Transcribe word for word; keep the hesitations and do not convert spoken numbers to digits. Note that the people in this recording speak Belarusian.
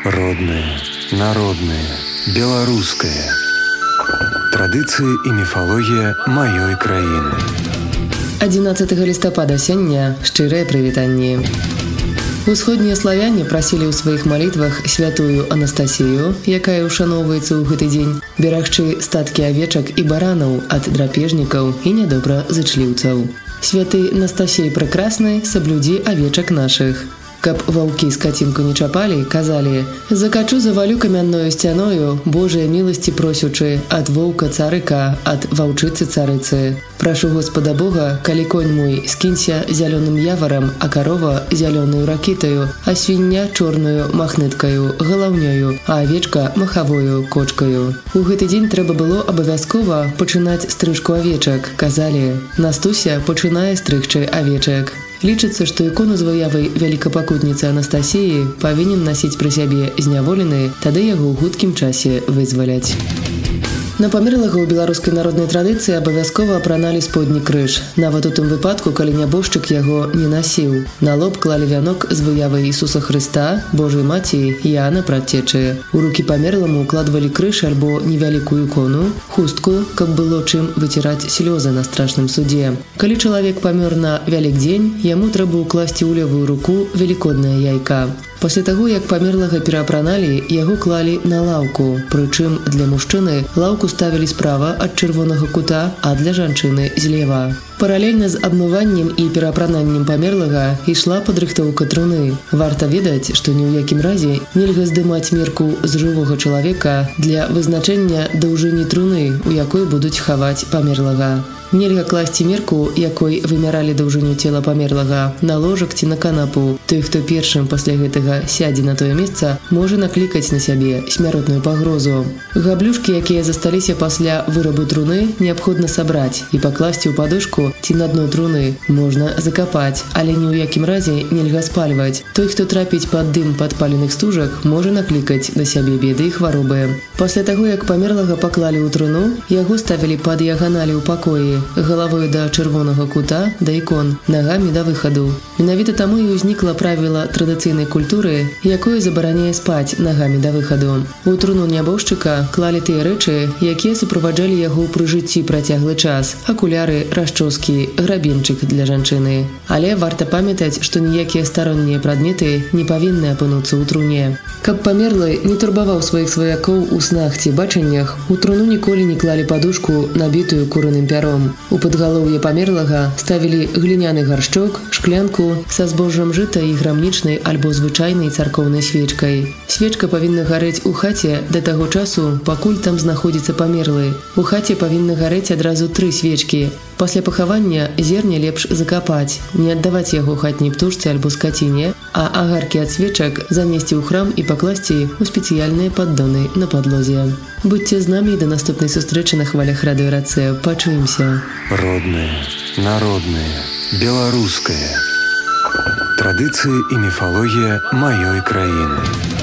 Родное, народное, беларускае. Традыцыі і міфалогія маёй краіны. адзінаццатага лістапада сёння шчырыя прывітанні. Усходнія славяне прасілі ў сваіх малітвах святую Анастасію, якая ушаноўваецца ў гэты дзень, берагчы статкі авечак і баранаў ад драпежнікаў і нядобразычліўцаў. Святы Настасей Прекрасны, саблюдзі авечак нашых. Каб ваўкі скацінку не чапалі, казалі: «Закачу завалю камянною сцяною, Божыя міласці просючы, ад воўка царыка, ад ваўчыцы царыцы. Прашу Господа Бога, калі конь мой скінься зялёным яварам, а карова зялёнаю ракітаю, а свіння чорную махныткаю, галаўнёю, а авечка махавою кочкаю». У гэты дзень трэба было абавязкова пачынаць стрыжку авечак, казалі. Настуся пачынае стрыгчы авечак. Лічыцца, што ікону з выявай вялікапакутніцы Анастасіі павінен насіць пры сябе зняволены, тады яго ў хуткім часе вызваляць. На памерлага ў беларускай народнай традыцыі абавязкова апраналі сподні крыж, нават у тым выпадку, калі нябожчык яго не насіў. На лоб клалі вянок з выявай Ісуса Хрыста, Божай Маці, Іана Прадцечы. У рукі памерламу укладвалі крыж альбо невялікую ікону, хустку, каб было чым выціраць слёзы на страшным судзе. Калі чалавек памёр на Вялікдзень, яму трэба ўкласці ў левую руку велікоднае яйка. Пасля таго, як памерлага пераапраналі, яго клалі на лаўку, прычым для мужчыны лаўку ставілі справа ад чырвонага кута, а для жанчыны злева. Паралельна з абмываннем і пераапрананнем памерлага ішла падрыхтоўка труны. Варта ведаць, што ні ў якім разе нельга здымаць мерку з жывога чалавека для вызначэння даўжыні труны, у якой будуць хаваць памерлага. Нельга класці мерку, якой вымяралі даўжыню цела памерлага, на ложак ці на канапу. Той, хто першым пасля гэтага сядзе на тое месца, можа наклікаць на сябе смяротную пагрозу. Габлюшкі, якія засталіся пасля вырабу труны, неабходна сабраць і пакласці ў падушку ці на дно труны. Можна закапаць, але ні ў якім разе нельга спальваць. Той, хто трапіць пад дым падпаленых стужак, можа наклікаць на сябе беды і хваробы. Пасля таго, як памерлага паклалі ў труну, яго ставілі па дыяганалі ў пакоі, галавой да чырвонага кута, да ікон, нагамі да выхаду. Менавіта таму і ўзнікла правіла традыцыйнай культуры, якое забараняе спаць нагамі да выхаду. У труну нябожчыка клалі тыя рэчы, якія суправаджалі яго пры жыцці працяглы час: акуляры, расчоскі, грабенчык для жанчыны. Але варта памятаць, што ніякія староннія прадметы не павінны апынуцца ў труне. Каб памерлы не турбаваў сваіх сваякоў у снах ці бачаннях, у труну ніколі не клалі падушку, набітую кураным пяром. У падгалоўе памерлага ставілі гліняны гаршчок, шклянку са збожжам жыта і грамнічнай альбо звычайнай царкоўнай свечкай. Свечка павінна гарэць у хаце да таго часу, пакуль там знаходзіцца памерлы. У хаце павінны гарэць адразу тры свечкі. Пасля пахавання зерне лепш закапаць, не аддаваць яго хатняй птушцы альбо скаціне, а агаркі ад свечак занесці ў храм і пакласці ў спецыяльныя паддоны на падлозе. Будьце з намі да наступнай сустрэчы на хвалях радыё Рацэ. Пачуемся. Родное, народное, беларускае. Традыцыі і міфалогія маёй краіны.